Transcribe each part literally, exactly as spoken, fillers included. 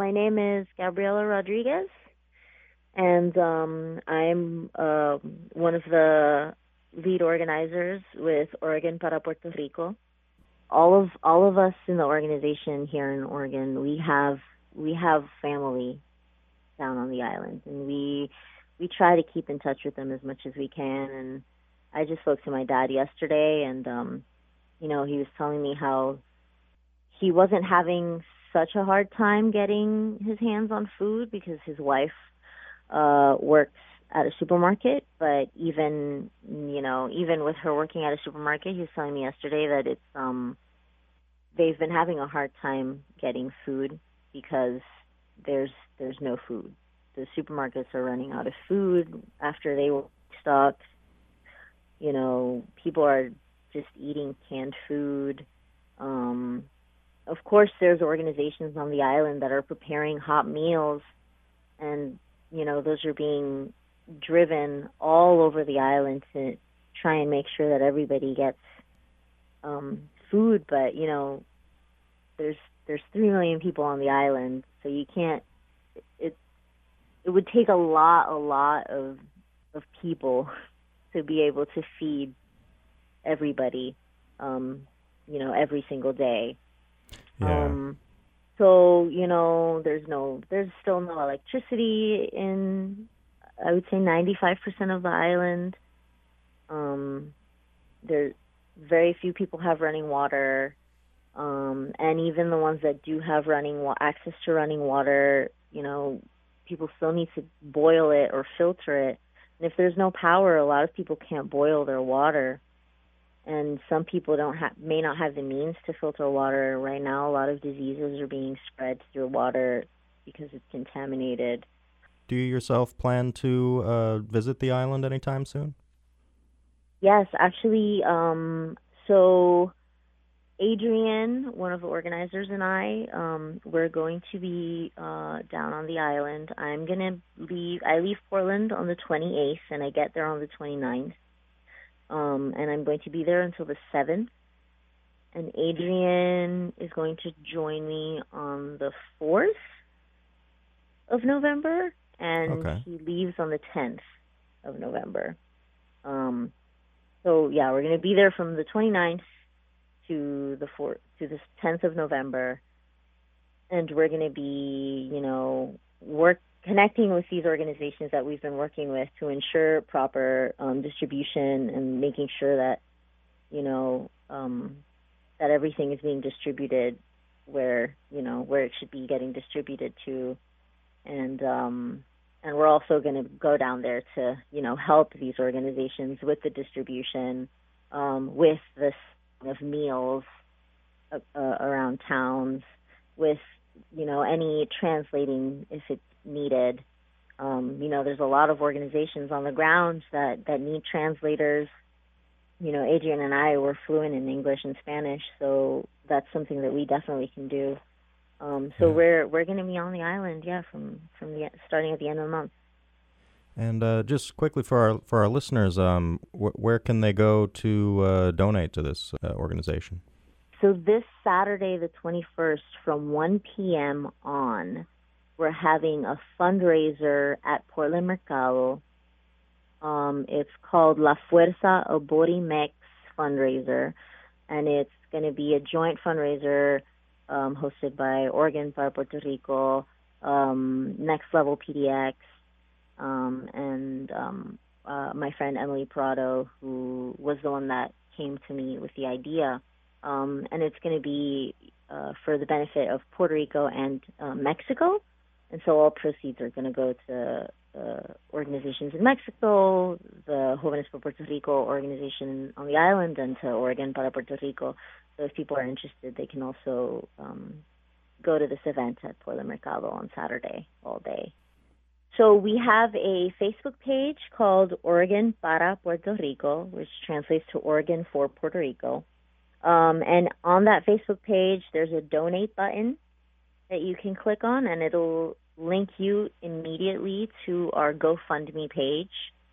my name is Gabriela Rodriguez, and um, I'm uh, one of the lead organizers with Oregon para Puerto Rico. All of all of us in the organization here in Oregon, we have we have family down on the island, and we we try to keep in touch with them as much as we can. And I just spoke to my dad yesterday, and um, you know, he was telling me how he wasn't having such a hard time getting his hands on food because his wife uh works at a supermarket. But even, you know, even with her working at a supermarket, he was telling me yesterday that it's um they've been having a hard time getting food because there's there's no food. The supermarkets are running out of food after they were stocked. You know, people are just eating canned food. Um, of course, there's organizations on the island that are preparing hot meals, and you know those are being driven all over the island to try and make sure that everybody gets um, food. But you know, there's there's three million people on the island, so you can't. It it would take a lot, a lot of of people to be able to feed everybody, um, you know, every single day. Yeah. Um, so you know, there's no, there's still no electricity in, I would say, ninety-five percent of the island. Um, there, very few people have running water, um, and even the ones that do have running wa- access to running water, you know, people still need to boil it or filter it. And if there's no power, a lot of people can't boil their water, and some people don't have may not have the means to filter water. Right now, a lot of diseases are being spread through water because it's contaminated. Do you yourself plan to uh, visit the island anytime soon? Yes, actually, um, so Adrian, one of the organizers, and I, um, we're going to be uh, down on the island. I'm gonna leave. I leave Portland on the twenty-eighth, and I get there on the twenty-ninth. Um, and I'm going to be there until the seventh. And Adrian is going to join me on the fourth of November, and Okay. he leaves on the tenth of November. Um, so yeah, we're going to be there from the twenty-ninth to the fourth to the tenth of November, and we're going to be, you know, work connecting with these organizations that we've been working with to ensure proper um, distribution and making sure that, you know, um, that everything is being distributed where, you know, where it should be getting distributed to. And um and we're also going to go down there to, you know, help these organizations with the distribution, um with this of meals uh, uh, around towns, with, you know, any translating if it's needed. Um you know, there's a lot of organizations on the ground that that need translators. You know, Adrian and I were fluent in English and Spanish, so that's something that we definitely can do. Um, so Yeah. we're we're going to be on the island, yeah, from from the starting at the end of the month. And uh, just quickly for our for our listeners, um, wh- where can they go to uh, donate to this uh, organization? So this Saturday, the twenty-first, from one p m on, we're having a fundraiser at Portland Mercado. Um, it's called La Fuerza Oborimex fundraiser, and it's going to be a joint fundraiser um, hosted by Oregon para Puerto Rico, um, Next Level P D X, um, and um, uh, my friend Emily Prado, who was the one that came to me with the idea. Um, and it's going to be uh, for the benefit of Puerto Rico and uh, Mexico. And so all proceeds are going to go to uh, organizations in Mexico, the Jóvenes por Puerto Rico organization on the island, and to Oregon para Puerto Rico. So if people are interested, they can also um, go to this event at Portland Mercado on Saturday all day. So we have a Facebook page called Oregon para Puerto Rico, which translates to Oregon for Puerto Rico. Um, and on that Facebook page, there's a donate button that you can click on, and it'll link you immediately to our GoFundMe page,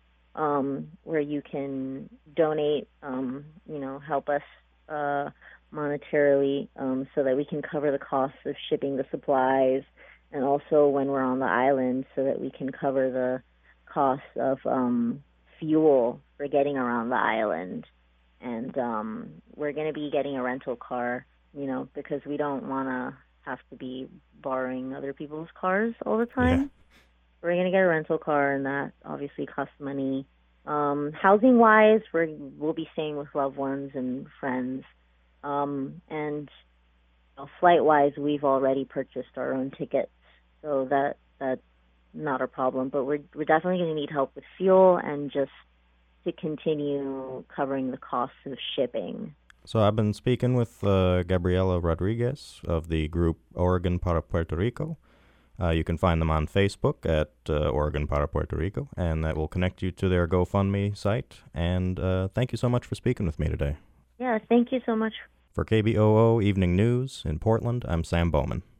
um, where you can donate, um, you know, help us uh, monetarily, um, so that we can cover the costs of shipping the supplies and also when we're on the island so that we can cover the cost of um, fuel for getting around the island. And um, we're going to be getting a rental car, you know, because we don't want to have to be borrowing other people's cars all the time. Yeah. We're going to get a rental car, and that obviously costs money. Um, housing-wise, we're, we'll be staying with loved ones and friends. Um, and you know, flight-wise, we've already purchased our own tickets, so that that's not a problem. But we're we're definitely going to need help with fuel and just to continue covering the costs of shipping. So I've been speaking with uh, Gabriela Rodriguez of the group Oregon para Puerto Rico. Uh, you can find them on Facebook at uh, Oregon para Puerto Rico, and that will connect you to their GoFundMe site. And uh, thank you so much for speaking with me today. Yeah, thank you so much. For K B O O Evening News in Portland, I'm Sam Bowman.